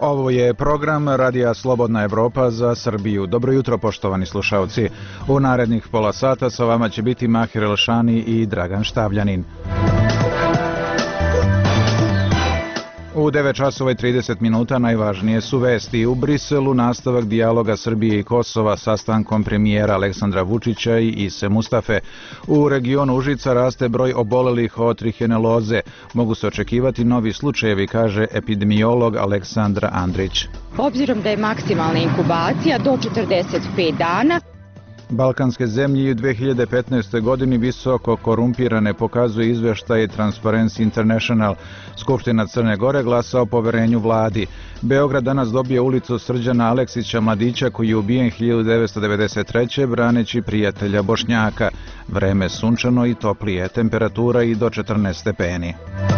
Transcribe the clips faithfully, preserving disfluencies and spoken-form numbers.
Ovo je program Radija Slobodna Evropa za Srbiju. Dobro jutro, poštovani slušalci. U narednih pola sata sa vama će biti Mahir Elšani i Dragan Štavljanin. U devet časova i trideset minuta najvažnije su vesti. U Briselu nastavak dijaloga Srbije i Kosova sastankom premijera Aleksandra Vučića i Ise Mustafe. U regionu Užica raste broj obolelih od trihineloze. Mogu se očekivati novi slučajevi, kaže epidemiolog Aleksandra Andrić. Obzirom da je maksimalna inkubacija do četrdeset pet dana, Balkanske zemlje u dve hiljade petnaestoj. godini visoko korumpirane, pokazuje izveštaj Transparency International. Skupština Crne Gore glasa o poverenju vladi. Beograd danas dobije ulicu Srđana Aleksića, mladića koji je ubijen hiljadu devetsto devedeset treće. braneći prijatelja Bošnjaka. Vreme sunčano i toplije, temperatura i do četrnaest stepeni.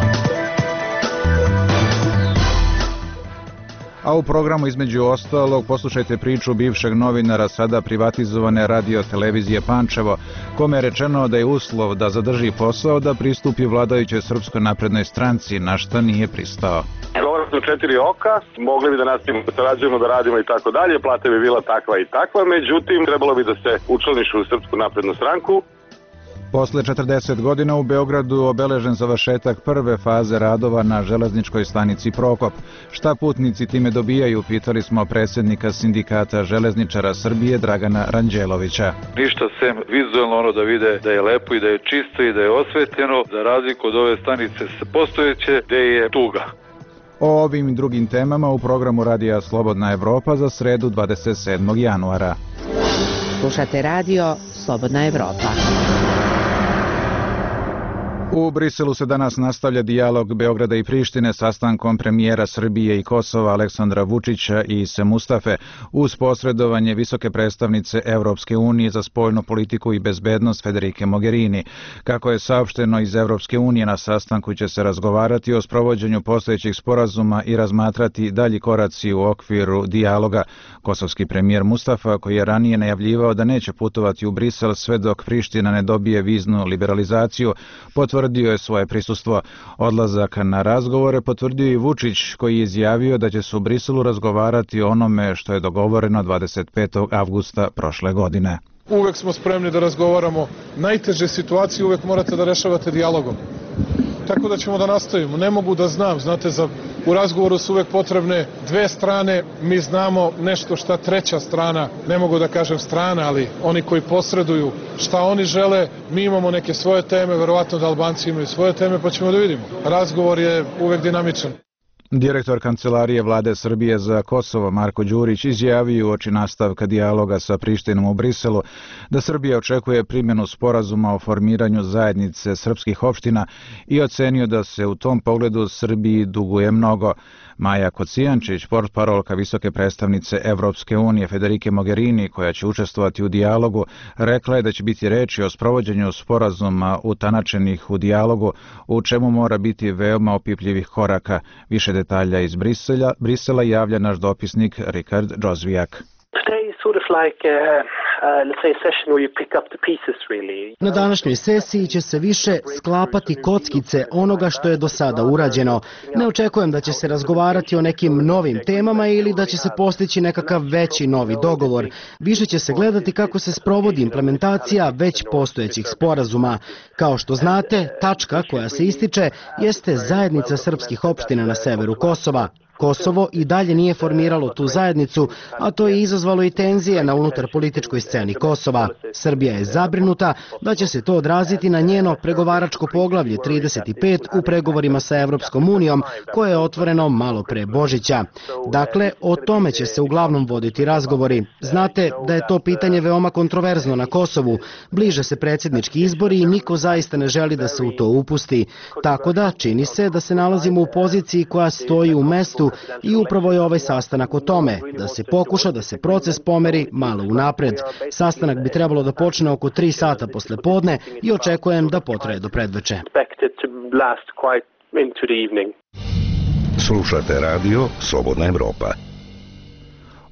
A u programu između ostalog poslušajte priču bivšeg novinara sada privatizovane radio televizije Pančevo, kome je rečeno da je uslov da zadrži posao da pristupi vladajućoj Srpskoj naprednoj stranci, na šta nije pristao. Govorimo su četiri oka, mogli bi da nastavimo da sarađujemo, da radimo i tako dalje, plata bi bila takva i takva, međutim trebalo bi da se učlaniš u Srpsku naprednu stranku. Posle četrdeset godina u Beogradu obeležen završetak prve faze radova na železničkoj stanici Prokop. Šta putnici time dobijaju, pitali smo predsjednika sindikata železničara Srbije Dragana Ranđelovića. Ništa sem vizualno ono da vide da je lepo i da je čisto i da je osvetljeno, za razliku od ove stanice postojeće gde je tuga. O ovim i drugim temama u programu Radija Slobodna Evropa za sredu dvadeset sedmog januara. Slušate radio Slobodna Evropa. U Briselu se danas nastavlja dijalog Beograda i Prištine sastankom premijera Srbije i Kosova Aleksandra Vučića i Ise Mustafe uz posredovanje visoke predstavnice Evropske unije za spoljnu politiku i bezbednost Federike Mogherini. Kako je saopšteno iz Evropske unije, na sastanku će se razgovarati o sprovođenju postojećih sporazuma i razmatrati dalji koraci u okviru dijaloga. Kosovski premijer Mustafa, koji je ranije najavljivao da neće putovati u Brisel sve dok Priština ne dobije viznu liberalizaciju, potvrdio je svoje prisustvo. Odlazak na razgovore potvrdio i Vučić, koji je izjavio da će se u Briselu razgovarati o onome što je dogovoreno dvadeset petog avgusta prošle godine. Uvek smo spremni da razgovaramo. Najteže situacije uvek morate da rešavate dijalogom. Tako da ćemo da nastavimo. Ne mogu da znam, znate, za, u razgovoru su uvek potrebne dve strane, mi znamo nešto šta treća strana, ne mogu da kažem strana, ali oni koji posreduju šta oni žele, mi imamo neke svoje teme, verovatno da Albanci imaju svoje teme, pa ćemo da vidimo. Razgovor je uvek dinamičan. Direktor Kancelarije Vlade Srbije za Kosovo Marko Đurić izjavio uoči nastavka dijaloga sa Prištinom u Briselu da Srbija očekuje primjenu sporazuma o formiranju zajednice srpskih opština i ocenio da se u tom pogledu Srbiji duguje mnogo. Maja Kocijančić, portparolka visoke predstavnice Evropske unije Federike Mogherini, koja će učestvovati u dijalogu, rekla je da će biti reči o sprovođenju sporazuma utanačenih u dijalogu, u čemu mora biti veoma opipljivih koraka. Više detalja iz Brisela, Brisela javlja naš dopisnik Rikard Džozvijak. Na današnjoj sesiji će se više sklapati kockice onoga što je do sada urađeno. Ne očekujem da će se razgovarati o nekim novim temama ili da će se postići nekakav veći novi dogovor. Više će se gledati kako se sprovodi implementacija već postojećih sporazuma. Kao što znate, tačka koja se ističe jeste zajednica srpskih opština na severu Kosova. Kosovo i dalje nije formiralo tu zajednicu, a to je izazvalo i tenzije na unutar političkoj sceni Kosova. Srbija je zabrinuta da će se to odraziti na njeno pregovaračko poglavlje trideset pet u pregovorima sa Evropskom unijom, koje je otvoreno malo pre Božića. Dakle, o tome će se uglavnom voditi razgovori. Znate da je to pitanje veoma kontroverzno na Kosovu. Bliže se predsjednički izbori i niko zaista ne želi da se u to upusti. Tako da, čini se da se nalazimo u poziciji koja stoji u mestu i upravo je ovaj sastanak o tome, da se pokuša da se proces pomeri malo unapred. Sastanak bi trebalo da počne oko tri sata posle podne i očekujem da potraje do predveče. Slušate radio Slobodna Evropa.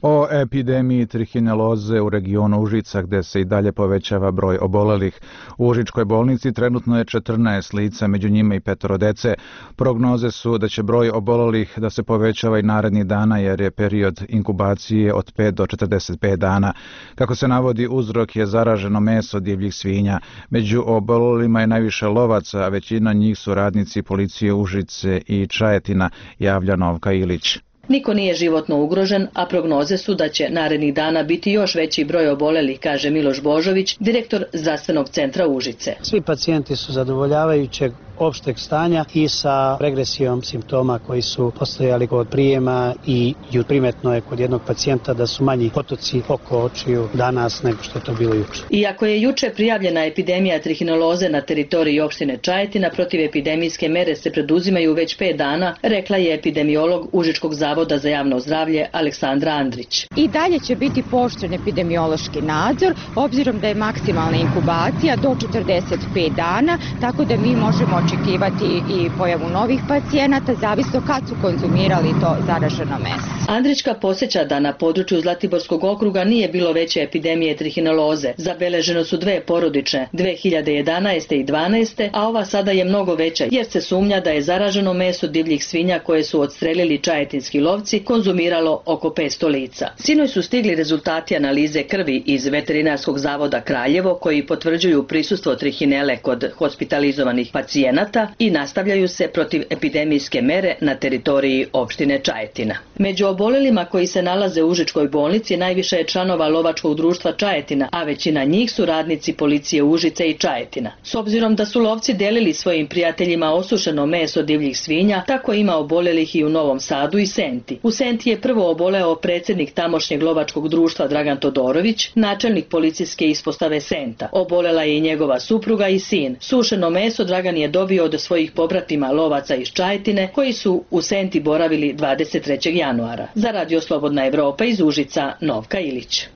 O epidemiji trihineloze u regionu Užica gde se i dalje povećava broj obolelih. U Užičkoj bolnici trenutno je četrnaest lica, među njima i petoro dece. Prognoze su da će broj obolelih da se povećava i narednih dana jer je period inkubacije od pet do četrdeset pet dana. Kako se navodi, uzrok je zaraženo meso divljih svinja. Među obolelima je najviše lovaca, a većina njih su radnici policije Užice i Čajetina, javlja Novka Ilić. Niko nije životno ugrožen, a prognoze su da će narednih dana biti još veći broj obolelih, kaže Miloš Božović, direktor zdravstvenog centra Užice. Svi pacijenti su zadovoljavajućeg opšteg stanja i sa regresijom simptoma koji su postojali kod prijema i primetno je kod jednog pacijenta da su manji potoci oko očiju danas nego što je to bilo juče. Iako je juče prijavljena epidemija trihineloze na teritoriji opštine Čajetina, protiv epidemijske mere se preduzimaju već pet dana, rekla je epidemiolog Užičkog zavoda za javno zdravlje Aleksandra Andrić. I dalje će biti pooštren epidemiološki nadzor, obzirom da je maksimalna inkubacija do četrdeset pet dana, tako da mi možemo očekivati i pojavu novih pacijenata, zavisno kad su konzumirali to zaraženo meso. Andrićka podsjeća da na području Zlatiborskog okruga nije bilo veće epidemije trihineloze. Zabeleženo su dve porodične, dve hiljade jedanaeste i dvanaeste, a ova sada je mnogo veća, jer se sumnja da je zaraženo meso divljih svinja koje su odstrelili čajetinski lovci konzumiralo oko petsto lica. Sinoć su stigli rezultati analize krvi iz Veterinarskog zavoda Kraljevo koji potvrđuju prisustvo trihinele kod hospitalizovanih pacijenata i nastavljaju se protiv epidemijske mere na teritoriji opštine Čajetina. Među obolelima koji se nalaze u Užičkoj bolnici najviše je članova lovačkog društva Čajetina, a većina njih su radnici policije Užice i Čajetina. S obzirom da su lovci delili svojim prijateljima osušeno meso divljih svinja, tako ima obolelih i u Novom Sadu i Senti. U Senti je prvo oboleo predsjednik tamošnjeg lovačkog društva Dragan Todorović, načelnik policijske ispostave Senta. Obolela je i njegova supruga i sin. Sušeno meso Dragan je dobio od svojih pobratima lovaca iz Čajetine koji su u Senti boravili dvadeset trećeg januara. Za Radio Slobodna Evropa iz Užica, Novka Ilić.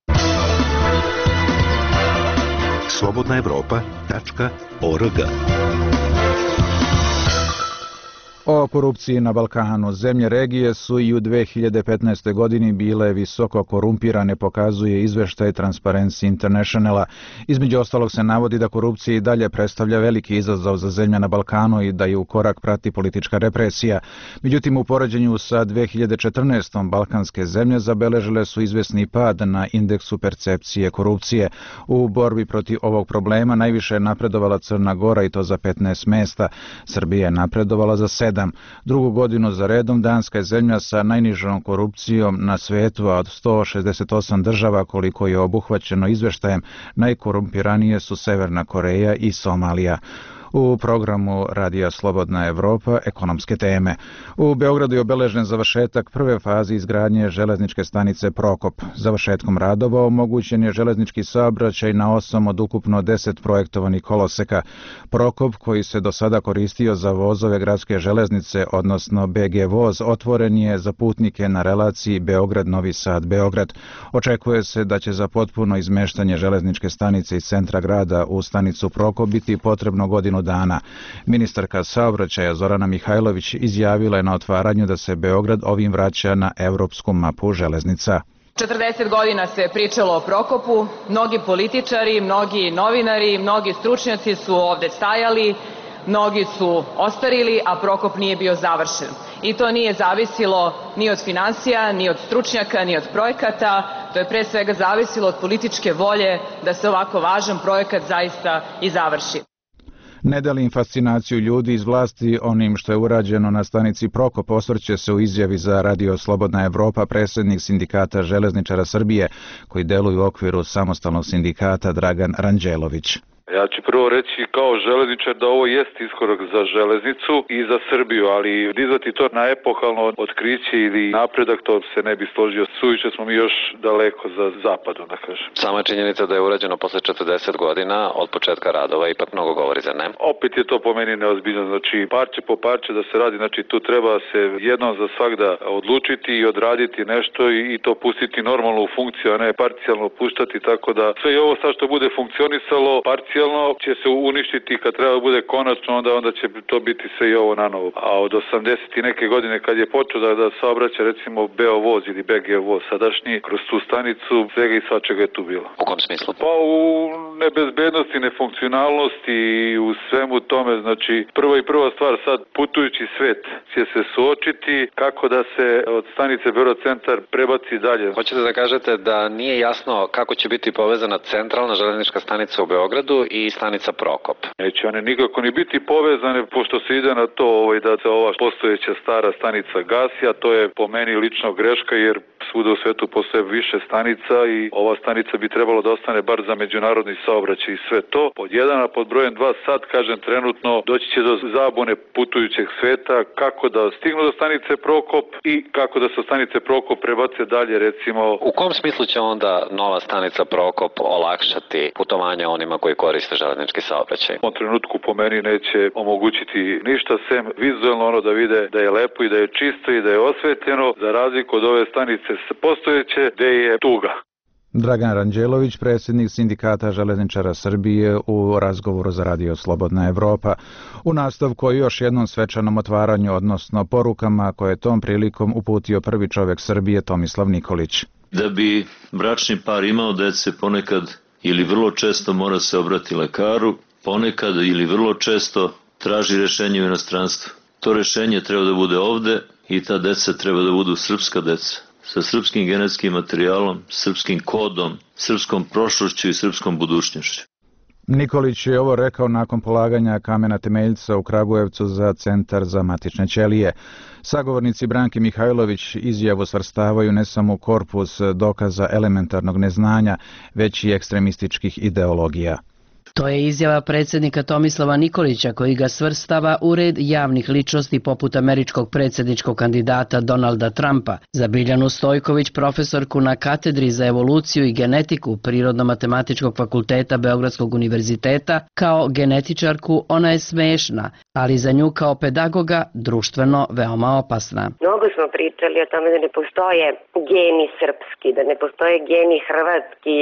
slobodna evropa tačka org. O korupciji na Balkanu. Zemlje regije su i u dve hiljade petnaestoj. godini bile visoko korumpirane, pokazuje izveštaj Transparency Internationala. Između ostalog se navodi da korupcija i dalje predstavlja veliki izazov za zemlje na Balkanu i da je u korak prati politička represija. Međutim, u poređenju sa dve hiljade četrnaestom. balkanske zemlje zabeležile su izvesni pad na indeksu percepcije korupcije. U borbi protiv ovog problema najviše je napredovala Crna Gora i to za petnaest mesta. Srbija je napredovala za sedam. Drugu godinu za redom Danska je zemlja sa najnižom korupcijom na svetu, a od sto šezdeset osam država koliko je obuhvaćeno izveštajem, najkorumpiranije su Severna Koreja i Somalija. U programu Radija Slobodna Evropa ekonomske teme. U Beogradu je obeležen završetak prve faze izgradnje železničke stanice Prokop. Završetkom radova omogućen je železnički saobraćaj na osam od ukupno deset projektovanih koloseka. Prokop, koji se do sada koristio za vozove gradske železnice, odnosno B G voz, otvoren je za putnike na relaciji Beograd-Novi Sad-Beograd. Očekuje se da će za potpuno izmeštanje železničke stanice iz centra grada u stanicu Prokop biti potrebno godinu dana. Ministarka saobraćaja Zorana Mihajlović izjavila je na otvaranju da se Beograd ovim vraća na evropsku mapu železnica. četrdeset godina se pričalo o Prokopu, mnogi političari, mnogi novinari, mnogi stručnjaci su ovde stajali, mnogi su ostarili, a Prokop nije bio završen. I to nije zavisilo ni od finansija, ni od stručnjaka, ni od projekata, to je pre svega zavisilo od političke volje da se ovako važan projekat zaista i završi. Ne delim fascinaciju ljudi iz vlasti onim što je urađeno na stanici Prokop, osvrće se u izjavi za Radio Slobodna Evropa predsjednik Sindikata železničara Srbije, koji deluju u okviru samostalnog sindikata Dragan Ranđelović. Ja ću prvo reći kao železničar da ovo jest iskorak za železnicu i za Srbiju, ali dizati to na epohalno otkriće ili napredak, to se ne bi složio. Suviše smo mi još daleko za zapadom, da kažem. Sama činjenica da je urađeno posle četrdeset godina od početka radova ipak mnogo govori, za ne? Opet je to po meni neozbiljno, znači parče po parče da se radi, znači tu treba se jednom za svagda odlučiti i odraditi nešto i to pustiti normalno u funkciju, a ne parcijalno puštati, tako da sve ovo sad što bude funkcionisalo parcijalno parcijalno će se uništiti, kad treba bude konačno, onda onda će to biti sve i ovo na novo. A od osamdeset i neke godine kad je počeo da, da saobraća recimo Beovoz ili B G voz sadašnji, kroz tu stanicu svega i svačega je tu bilo. U kom smislu? Pa u nebezbednosti, nefunkcionalnosti i u svemu tome, znači prva i prva stvar sad putujući svet će se suočiti kako da se od stanice Beograd centar prebaci dalje. Hoćete da kažete da nije jasno kako će biti povezana centralna železnička stanica u Beogradu i stanica Prokop? Neće one nikako ni biti povezane, pošto se ide na to ovaj, da se ova postojeća stara stanica gasi, a to je po meni lično greška, jer svuda u svetu postoje više stanica i ova stanica bi trebalo da ostane bar za međunarodni saobraćaj i sve to. Pod jedan, a pod brojem dva sad, kažem trenutno, doći će do zabune putujućeg sveta kako da stignu do stanice Prokop i kako da se stanice Prokop prebace dalje, recimo. U kom smislu će onda nova stanica Prokop olakšati putovanje onima koji koriste železnički saobraćaj? U trenutku po meni neće omogućiti ništa sem vizualno ono da vide da je lepo i da je čisto i da je osvetljeno, za razliku od ove stanice postojeće gde je tuga. Dragan Ranđelović, predsjednik Sindikata železničara Srbije, u razgovoru za Radio Slobodna Evropa. U nastavku o još jednom svečanom otvaranju, odnosno porukama koje je tom prilikom uputio prvi čovjek Srbije Tomislav Nikolić. Da bi bračni par imao dece, ponekad ili vrlo često mora se obrati lekaru, ponekad ili vrlo često traži rešenje u inostranstvu. To rešenje treba da bude ovde i ta deca treba da budu srpska deca, sa srpskim genetskim materijalom, srpskim kodom, srpskom prošlošću i srpskom budućnošću. Nikolić je ovo rekao nakon polaganja kamena temeljca u Kragujevcu za Centar za matične ćelije. Sagovornici Branke Mihajlović izjavu svrstavaju ne samo u korpus dokaza elementarnog neznanja, već i ekstremističkih ideologija. To je izjava predsjednika Tomislava Nikolića, koji ga svrstava u red javnih ličnosti poput američkog predsjedničkog kandidata Donalda Trumpa. Za Biljanu Stojković, profesorku na katedri za evoluciju i genetiku Prirodno-matematičkog fakulteta Beogradskog univerziteta, kao genetičarku ona je smešna, ali za nju kao pedagoga društveno veoma opasna. Mnogo smo pričali o tome da ne postoje geni srpski, da ne postoje geni hrvatski,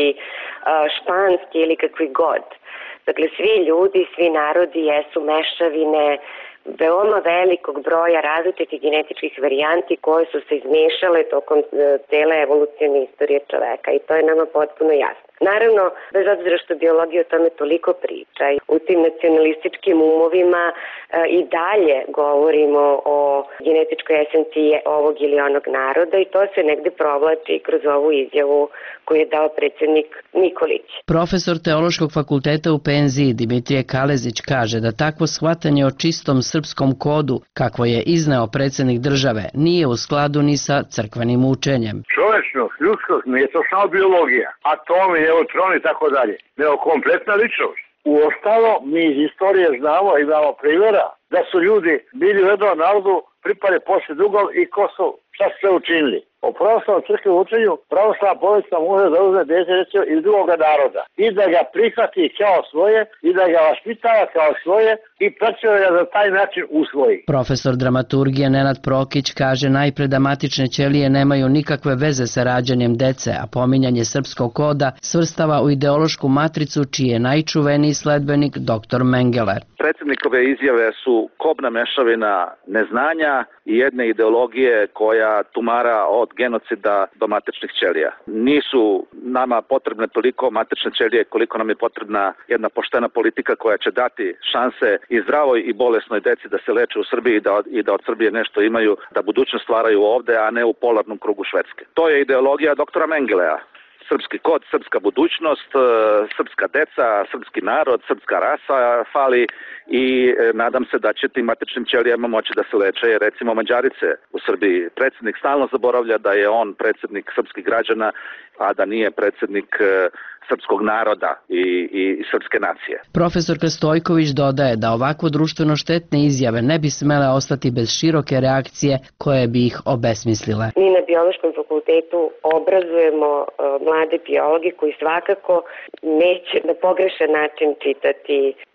španski ili kakvi god. Dakle, svi ljudi, svi narodi jesu mešavine veoma velikog broja različitih genetičkih varijanti koje su se izmešale tokom cele evolucijne istorije čoveka i to je nama potpuno jasno. Naravno, bez obzira što biologija o tome toliko priča, u tim nacionalističkim umovima e, i dalje govorimo o genetičkoj esenciji ovog ili onog naroda i to se negde provlači kroz ovu izjavu koju je dao predsjednik Nikolić. Profesor Teološkog fakulteta u penziji Dimitrije Kalezić kaže da takvo shvatanje o čistom srpskom kodu, kakvo je izneo predsjednik države, nije u skladu ni sa crkvenim učenjem. Čovečnost, ljudskost, nije to samo biologija, atomi, neutroni i tako dalje, nego kompletna ličnost. U ostalo, mi iz istorije znamo i imamo primjera da su ljudi bili u jednom narodu, pripali poslije drugom i ko su, šta su sve učinili. O pravoslavnom crkvenom učenju pravoslavna porodica može da uzme dete iz drugog naroda i da ga prihvati kao svoje i da ga vaspitava kao svoje i predstavlja ga za taj način usvoji. Profesor dramaturgije Nenad Prokić kaže najpre da matične ćelije nemaju nikakve veze sa rađanjem dece, a pominjanje srpskog koda svrstava u ideološku matricu čiji je najčuveniji sledbenik doktor Mengele. Predsjednikove izjave su kobna mešavina neznanja i jedne ideologije koja tumara od genocida do matičnih ćelija. Nisu nama potrebne toliko matične ćelije koliko nam je potrebna jedna poštena politika koja će dati šanse i zdravoj i bolesnoj deci da se leče u Srbiji i da, i da od Srbije nešto imaju, da budućnost stvaraju ovde, a ne u polarnom krugu Švedske. To je ideologija doktora Mengelea. Srpski kod, srpska budućnost, srpska deca, srpski narod, srpska rasa fali i nadam se da će tim matičnim ćelijama moći da se leče, recimo Mađarice u Srbiji. Predsjednik stalno zaboravlja da je on predsjednik srpskih građana, a da nije predsjednik srpskog naroda i, i, i srpske nacije. Profesor Stojković dodaje da ovako društveno štetne izjave ne bi smele ostati bez široke reakcije koje bi ih obesmislile. Mi na biološkom fakultetu obrazujemo mlade biologe koji svakako neće na pogrešan način čitati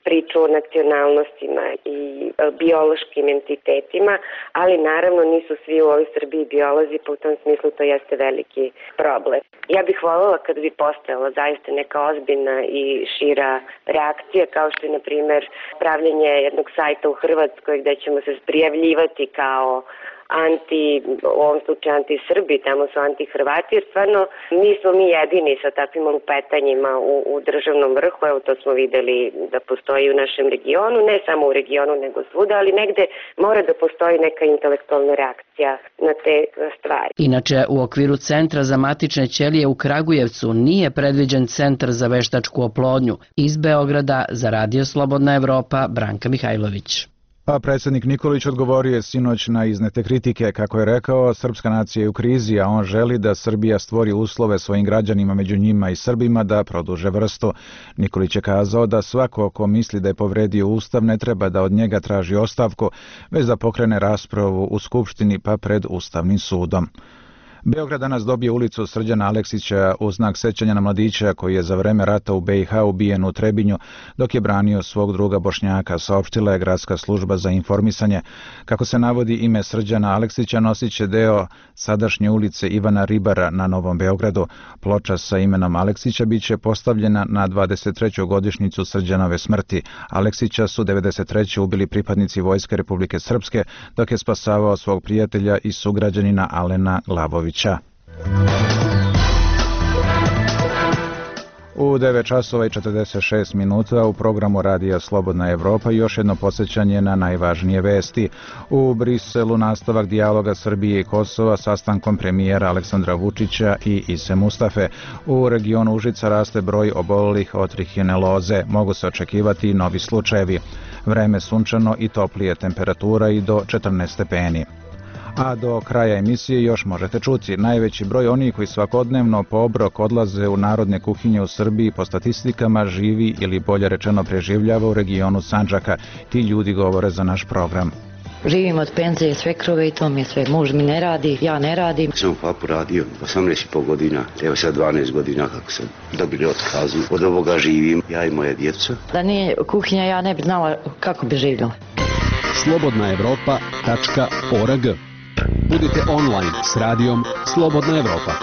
priču o nacionalnostima i biološkim entitetima, ali naravno nisu svi u ovoj Srbiji biolozi, pa u tom smislu to jeste veliki problem. Ja bih voljela kad bi postojala zaista neka ozbiljna i šira reakcija, kao što je, na primjer, pravljenje jednog sajta u Hrvatskoj gde ćemo se prijavljivati kao anti, u ovom slučaju anti-Srbi, tamo su anti-Hrvati, jer stvarno nismo mi jedini sa takvim lupetanjima u, u državnom vrhu, evo to smo videli da postoji u našem regionu, ne samo u regionu nego svuda, ali negde mora da postoji neka intelektualna reakcija na te stvari. Inače, u okviru Centra za matične ćelije u Kragujevcu nije predviđen centar za veštačku oplodnju. Iz Beograda za Radio Slobodna Evropa, Branka Mihajlović. A predsjednik Nikolić odgovorio je sinoć na iznete kritike. Kako je rekao, srpska nacija je u krizi, a on želi da Srbija stvori uslove svojim građanima, među njima i Srbima, da produže vrstu. Nikolić je kazao da svako ko misli da je povredio Ustav ne treba da od njega traži ostavku, već da pokrene raspravu u Skupštini pa pred Ustavnim sudom. Beograd danas dobije ulicu Srđana Aleksića u znak sećanja na mladića koji je za vreme rata u B i H ubijen u Trebinju dok je branio svog druga Bošnjaka, saopštila je Gradska služba za informisanje. Kako se navodi, ime Srđana Aleksića nosit će deo sadašnje ulice Ivana Ribara na Novom Beogradu. Ploča sa imenom Aleksića biće postavljena na dvadeset treću godišnjicu Srđanove smrti. Aleksića su devedeset treće ubili pripadnici Vojske Republike Srpske dok je spasavao svog prijatelja i sugrađanina Alena Glavovića. U devet časova i četrdeset šest minuta u programu Radija Slobodna Evropa još jedno podsjećanje na najvažnije vesti. U Briselu nastavak dijaloga Srbije i Kosova sastankom premijera Aleksandra Vučića i Ise Mustafe. U regionu Užica raste broj obolelih od trihineloze. Mogu se očekivati i novi slučajevi. Vreme sunčano i toplije, temperatura i do četrnaest stepeni. A do kraja emisije još možete čuti. Najveći broj onih koji svakodnevno po obrok odlaze u narodne kuhinje u Srbiji po statistikama živi ili bolje rečeno preživljava u regionu Sandžaka. Ti ljudi govore za naš program. Živim od penzije svekrove i to mi je sve. Muž mi ne radi, ja ne radim. Sam papu radio osamnaest i pol godina, evo sad dvanaest godina kako sam dobili otkazu. Od ovoga živim, ja i moja djeca. Da nije kuhinja, ja ne bi znala kako bi živjela. slobodna evropa tačka org. Budite online s radijom Slobodna Evropa.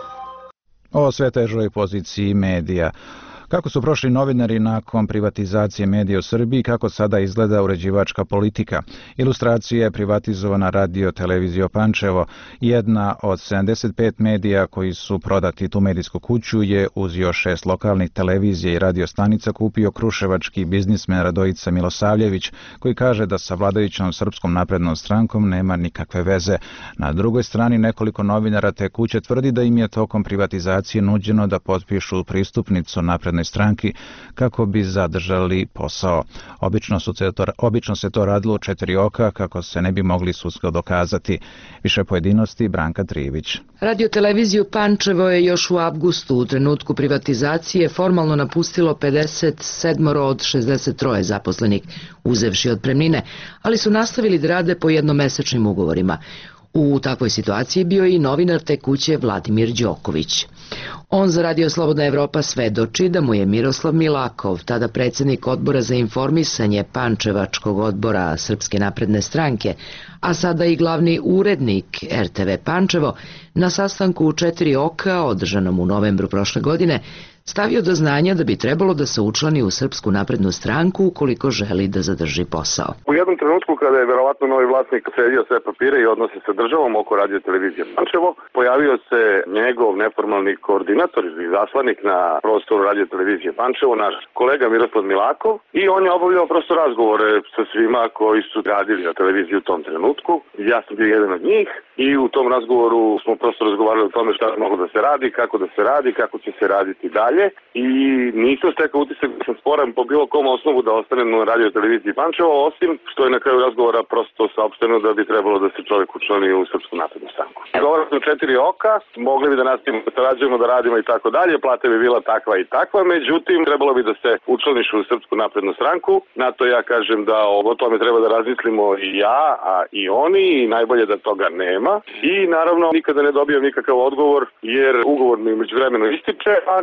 O sve težoj poziciji medija. Kako su prošli novinari nakon privatizacije medija u Srbiji, kako sada izgleda uređivačka politika. Ilustracija je privatizovana radio televizija Pančevo. Jedna od sedamdeset pet medija koji su prodati tu medijsku kuću je uz još šest lokalnih televizija i radio stanica kupio kruševački biznismen Radojica Milosavljević, koji kaže da sa vladajućom Srpskom naprednom strankom nema nikakve veze. Na drugoj strani nekoliko novinara te kuće tvrdi da im je tokom privatizacije nuđeno da potpišu pristupnicu naprednoj stranki kako bi zadržali posao. Obično, su se to, obično se to radilo u četiri oka kako se ne bi mogli sudski dokazati. Više pojedinosti Branka Trivić. Radio televiziju Pančevo je još u avgustu u trenutku privatizacije formalno napustilo pedeset sedam od šezdeset tri zaposlenih, uzevši otpremnine, ali su nastavili da rade po jednomesečnim ugovorima. U takvoj situaciji bio je i novinar te kuće Vladimir Đoković. On za Radio Slobodna Evropa svedoči da mu je Miroslav Milakov, tada predsjednik odbora za informisanje Pančevačkog odbora Srpske napredne stranke, a sada i glavni urednik R T V Pančevo, na sastanku u četiri oka, održanom u novembru prošle godine, stavio do znanja da bi trebalo da se učlani u Srpsku naprednu stranku ukoliko želi da zadrži posao. U jednom trenutku kada je verovatno novi vlasnik sredio sve papire i odnose sa državom oko radio televizije Pančevo, pojavio se njegov neformalni koordinator ili zaslanik na prostoru radio televizije Pančevo, naš kolega Miroslav Milakov, i on je obavljao prosto razgovore sa svima koji su radili na televiziji u tom trenutku. Ja sam bio jedan od njih i u tom razgovoru smo prosto razgovarali o tome šta moglo da se radi, kako da se radi, kako će se raditi dalje. I nisam stekao utisak da sam sporan po bilo kom osnovu da ostanem na radio televiziji Pančevo, osim što je na kraju razgovora prosto saopšteno da bi trebalo da se čovjek učlani u Srpsku naprednu stranku. Govorili smo četiri oka, mogli bi da nastavimo da sarađujemo, da radimo i tako dalje, plata bi bila takva i takva, međutim trebalo bi da se učlaniš u Srpsku naprednu stranku. Na to ja kažem da o tome treba da razmislimo i ja, a i oni, i najbolje da toga nema. I naravno nikada ne dobijam nikakav odgovor jer ugovor mi međuvremeno ističe, a nisam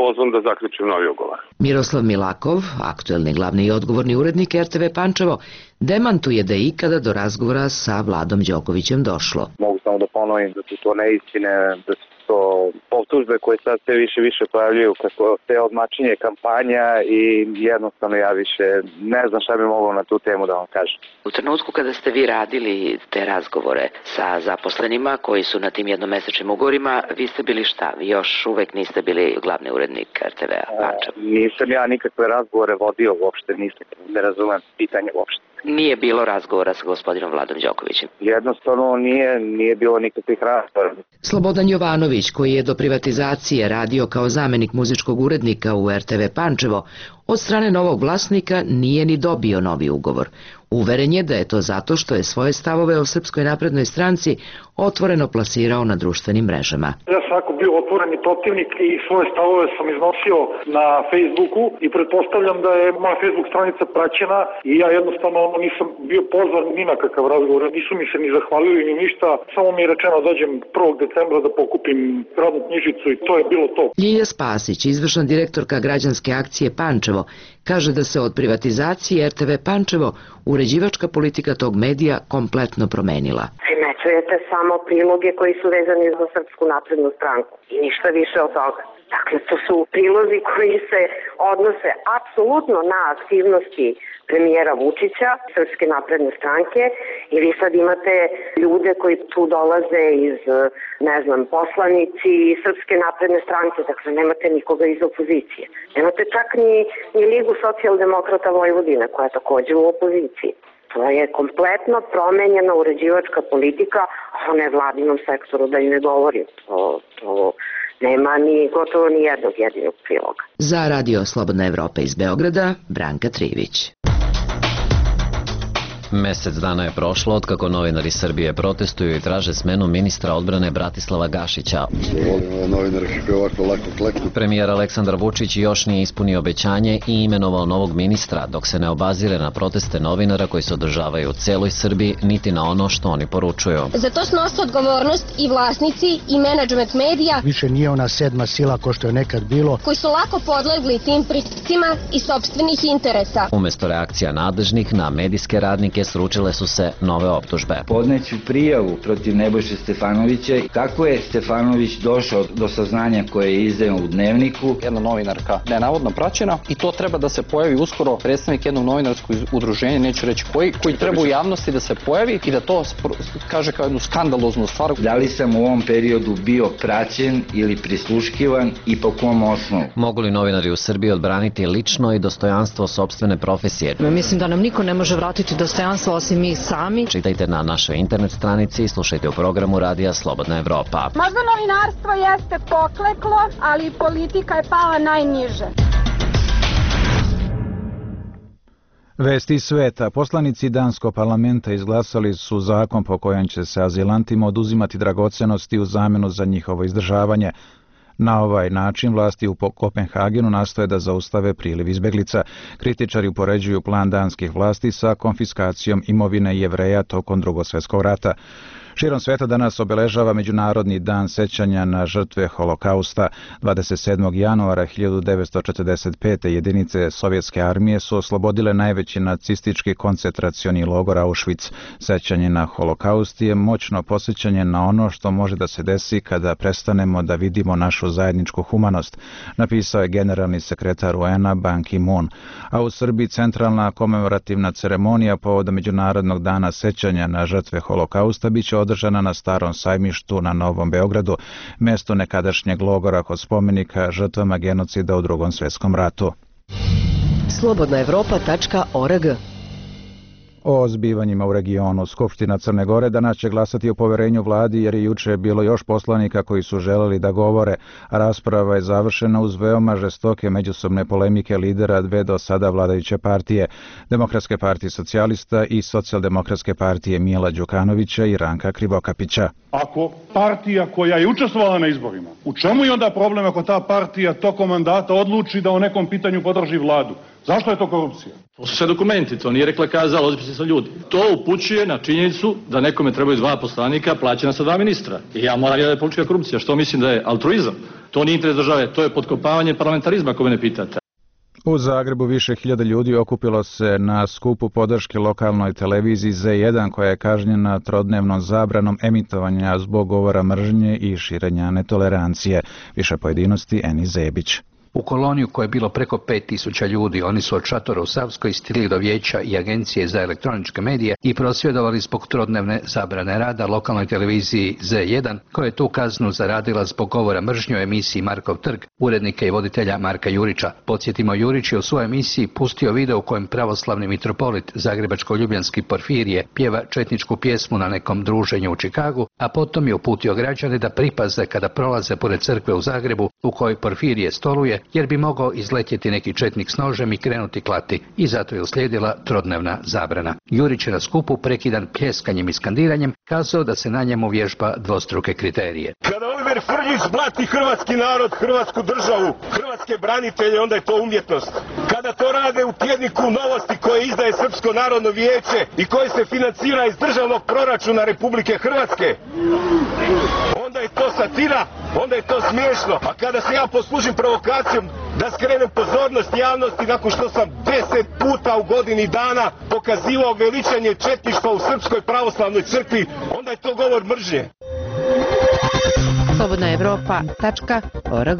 pozvan da zaključim novi ugovor. Miroslav Milakov, aktuelni glavni i odgovorni urednik R T V Pančevo, demantuje da je ikada do razgovora sa Vladom Đokovićem došlo. Mogu samo da ponovim da su to neistine, da su to optužbe koje sad sve više više pojavljuju kako te odmačenje kampanja i jednostavno ja više ne znam šta bi mogao na tu temu da vam kažem. U trenutku kada ste vi radili te razgovore sa zaposlenima koji su na tim jednomesečnim ugovorima, vi ste bili šta? Vi još uvek niste bili glavni urednik R T V-a Pančevo. Nisam ja nikakve razgovore vodio uopšte, nisam, ne razumem pitanje uopšte. Nije bilo razgovora sa gospodinom Vladom Đokovićem? Jednostavno nije, nije bilo nikakvih razgovora. Slobodan Jovanović, koji je do privatizacije radio kao zamenik muzičkog urednika u R T V Pančevo, od strane novog vlasnika nije ni dobio novi ugovor. Uveren je da je to zato što je svoje stavove o Srpskoj naprednoj stranci otvoreno plasirao na društvenim mrežama. Ja sam jako bio otvoreni protivnik i svoje stavove sam iznosio na Facebooku i pretpostavljam da je moja Facebook stranica praćena i ja jednostavno nisam bio pozvan ni na kakav razgovor. Nisu mi se ni zahvalili ni ništa, samo mi je rečeno da dođem prvog decembra da pokupim radnu knjižicu i to je bilo to. Ljilja Spasić, izvršna direktorka građanske akcije Pančevo, kaže da se od privatizacije R T V Pančevo uređivačka politika tog medija kompletno promenila. Primećujete samo priloge koji su vezani za Srpsku naprednu stranku i ništa više od toga. Dakle, to su prilozi koji se odnose apsolutno na aktivnosti premijera Vučića, Srpske napredne stranke, i vi sad imate ljude koji tu dolaze iz, ne znam, poslanici Srpske napredne stranke, dakle nemate nikoga iz opozicije. Nemate čak ni, ni Ligu socijaldemokrata Vojvodine, koja je također u opoziciji. To je kompletno promenjena uređivačka politika, a o nevladinom sektoru da i ne govorim. To, to nema ni gotovo ni jednog jedinog priloga. Za Radio Slobodna Evropa iz Beograda, Branka Trivić. Mesec dana je prošlo od kako novinari Srbije protestuju i traže smenu ministra odbrane Bratislava Gašića. Premijer Aleksandar Vučić još nije ispunio obećanje i imenovao novog ministra, dok se ne obazire na proteste novinara koji se održavaju u celoj Srbiji, niti na ono što oni poručuju. Za to snose odgovornost i vlasnici i menadžment medija. Više nije ona sedma sila ko što je nekad bilo. Koji su lako podlegli tim pritiscima i sopstvenih interesa. Umesto reakcija nadležnih na medijske radnike sručile su se nove optužbe. Podneću prijavu protiv Nebojše Stefanovića. Kako je Stefanović došao do saznanja koje je izdao u Dnevniku? Jedna novinarka nenavodno praćena i to treba da se pojavi uskoro predstavnik jednog novinarskog udruženja, neću reći koji, koji treba u javnosti da se pojavi i da to kaže kao jednu skandaloznu stvar. Da li sam u ovom periodu bio praćen ili prisluškivan i po kom osnovu? Mogu li novinari u Srbiji odbraniti lično i dostojanstvo sopstvene profesije? Mislim da nam niko ne može vratiti dostojanstvo osim mi sami. Čitajte na našoj internet stranici i slušajte u programu Radija Slobodna Evropa. Možda novinarstvo jeste pokleklo, ali politika je pala najniže. Vesti sveta. Poslanici danskog parlamenta izglasali su zakon po kojem će se azilantima oduzimati dragocenosti u zamenu za njihovo izdržavanje. Na ovaj način vlasti u Kopenhagenu nastoje da zaustave priliv izbeglica. Kritičari upoređuju plan danskih vlasti sa konfiskacijom imovine Jevreja tokom Drugog svjetskog rata. Širom sveta danas obeležava Međunarodni dan sećanja na žrtve Holokausta. dvadeset sedmog januara hiljadu devetsto četrdeset pete. jedinice sovjetske armije su oslobodile najveći nacistički koncentracioni logor Auschwitz. Sećanje na Holokaust je moćno posjećanje na ono što može da se desi kada prestanemo da vidimo našu zajedničku humanost, napisao je generalni sekretar U N-a Ban Ki-moon. A u Srbiji centralna komemorativna ceremonija povodom Međunarodnog dana sećanja na žrtve Holokausta biće održana na Starom sajmištu na Novom Beogradu, mjesto nekadašnjeg logora kod spomenika žrtvama genocida u Drugom svjetskom ratu. slobodna evropa tačka org. O zbivanjima u regionu. Skupština Crne Gore danas će glasati o poverenju vladi jer je juče bilo još poslanika koji su želeli da govore. Rasprava je završena uz veoma žestoke međusobne polemike lidera dve do sada vladajuće partije, Demokratske partije socijalista i Socijaldemokratske partije Mila Đukanovića i Ranka Krivokapića. Ako partija koja je učestvovala na izborima, u čemu je onda problem ako ta partija tokom mandata odluči da o nekom pitanju podrži vladu? Zašto je to korupcija? To su sve dokumenti, to nije rekla kazala, odpisi sa ljudi. To upućuje na činjenicu da nekome trebaju dva poslanika plaćena sa dva ministra. I ja moram da je politička korupcija, što mislim da je altruizam. To nije interes države, to je potkopavanje parlamentarizma, ako me ne pitate. U Zagrebu više hiljada ljudi okupilo se na skupu podrške lokalnoj televiziji Z jedan koja je kažnjena trodnevnom zabranom emitovanja zbog govora mržnje i širenja netolerancije. Više pojedinosti Eni Zebić. U koloniju koje je bilo preko pet tisuća ljudi, oni su od šatora u Savskoj stigli do vijeća i agencije za elektroničke medije i prosvjedovali zbog trodnevne zabrane rada lokalnoj televiziji Z jedan, koja je tu kaznu zaradila zbog govora mržnje u emisiji Markov trg, urednika i voditelja Marka Jurića. Podsjetimo, Jurić je u svojoj emisiji pustio video u kojem pravoslavni mitropolit zagrebačko-ljubljanski Porfirije pjeva četničku pjesmu na nekom druženju u Čikagu, a potom je uputio građane da pripaze kada prolaze pored crkve u Zagrebu u kojoj Porfirije stoluje, jer bi mogao izletjeti neki četnik s nožem i krenuti klati, i zato je uslijedila trodnevna zabrana. Jurić je na skupu prekidan pljeskanjem i skandiranjem kazao da se na njemu vježba dvostruke kriterije. Kada Oliver Frljić blati hrvatski narod, hrvatsku državu, hrvatske branitelje, onda je to umjetnost. Kada to rade u tjedniku Novosti koje izdaje Srpsko narodno vijeće i koje se financira iz državnog proračuna Republike Hrvatske, onda je to satira, onda je to smiješno. A kada se ja poslužim provokacijom da skrenem pozornost javnosti nakon što sam deset puta u godini dana pokazivao veličanje četništva u Srpskoj pravoslavnoj crkvi, onda je to govor mržnje. slobodna evropa tačka org.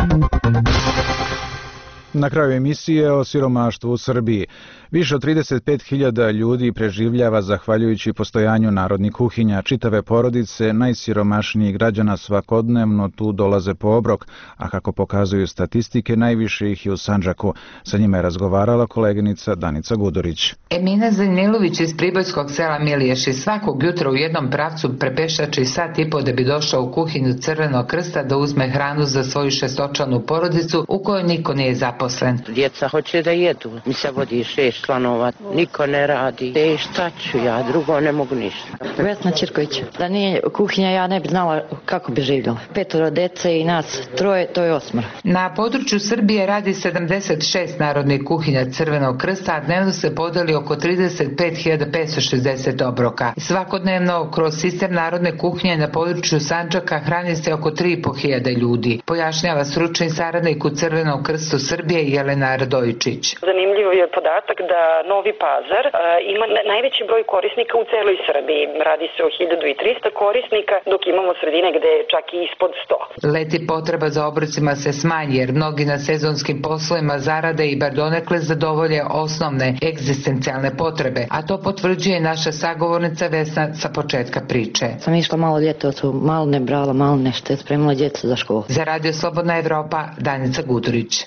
Na kraju emisije o siromaštvu u Srbiji. Više od trideset pet hiljada ljudi preživljava zahvaljujući postojanju narodnih kuhinja. Čitave porodice najsiromašnijih građana svakodnevno tu dolaze po obrok, a kako pokazuju statistike, najviše ih je u Sandžaku. Sa njima je razgovarala koleginica Danica Gudurić. Emina Zanilović iz pribojskog sela Miliješi svakog jutra u jednom pravcu prepešači sat i po da bi došao u kuhinju Crvenog krsta da uzme hranu za svoju šestočlanu porodicu u kojoj niko nije zaposlen. Djeca hoće da jedu, mi se vodi šest članova, niko ne radi. E, šta ću ja, drugo ne mogu ništa. Vesna Čirković, da nije kuhinja ja ne bi znala kako bi živjela. Petoro dece i nas troje, to je osmoro. Na području Srbije radi sedamdeset šest narodnih kuhinja Crvenog krsta, a dnevno se podeli oko trideset pet hiljada petsto šezdeset obroka. Svakodnevno kroz sistem narodne kuhinje na području Sandžaka hrani se oko tri i po hiljade ljudi, pojašnjava stručni saradnik u Crvenom krstu Srbije Jelena Radojičić. Zanimljiv je podatak da Novi Pazar a, ima najveći broj korisnika u celoj Srbiji. Radi se o hiljadu i trista korisnika, dok imamo sredine gde je čak i ispod sto. Leti potreba za obrocima se smanji jer mnogi na sezonskim poslovima zarade i bar donekle zadovolje osnovne egzistencijalne potrebe, a to potvrđuje naša sagovornica Vesna sa početka priče. Sam išla malo ljetovcu, malo ne brala, malo nešto, spremila djecu za školu. Za Radio Slobodna Evropa, Danica Gudurić.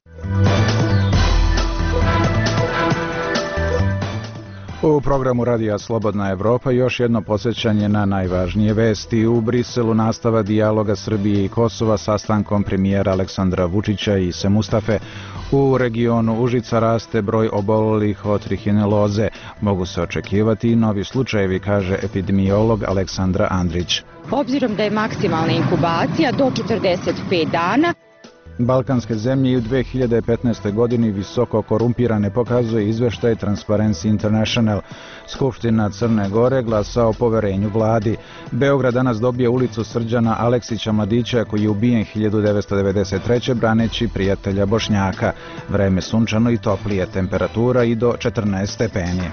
U programu Radija Slobodna Evropa još jedno posjećanje na najvažnije vesti. U Briselu nastava dijaloga Srbije i Kosova sastankom premijera Aleksandra Vučića i Se Mustafe. U regionu Užica raste broj obolelih od trihineloze. Mogu se očekivati i novi slučajevi, kaže epidemiolog Aleksandra Andrić. Obzirom da je maksimalna inkubacija do četrdeset pet dana, Balkanske zemlje i u dve hiljade petnaestoj godini visoko korumpirane, pokazuje izveštaj Transparency International. Skupština Crne Gore glasa o poverenju vladi. Beograd danas dobije ulicu Srđana Aleksića Mladića koji je ubijen hiljadu devetsto devedeset treće braneći prijatelja Bošnjaka. Vreme sunčano i toplije, temperatura i do četrnaest stepeni.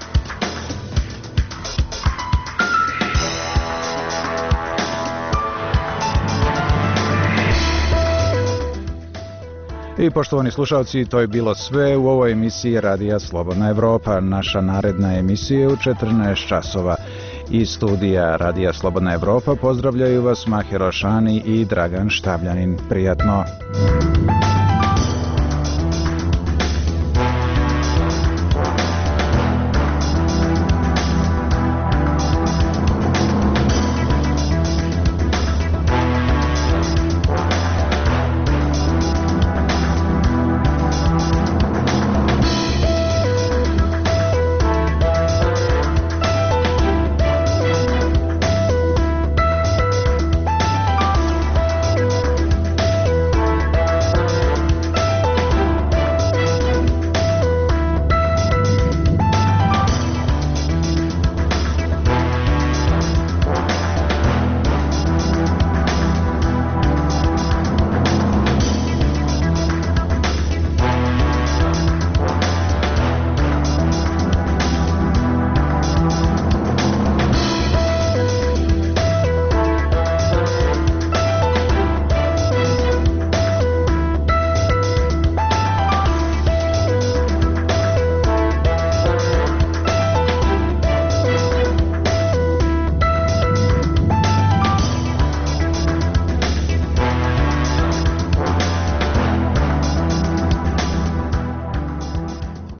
I poštovani slušalci, to je bilo sve u ovoj emisiji Radija Slobodna Evropa. Naša naredna emisija je u četrnaest časova. Iz studija Radija Slobodna Evropa pozdravljaju vas Mahir Ošani i Dragan Štavljanin. Prijatno!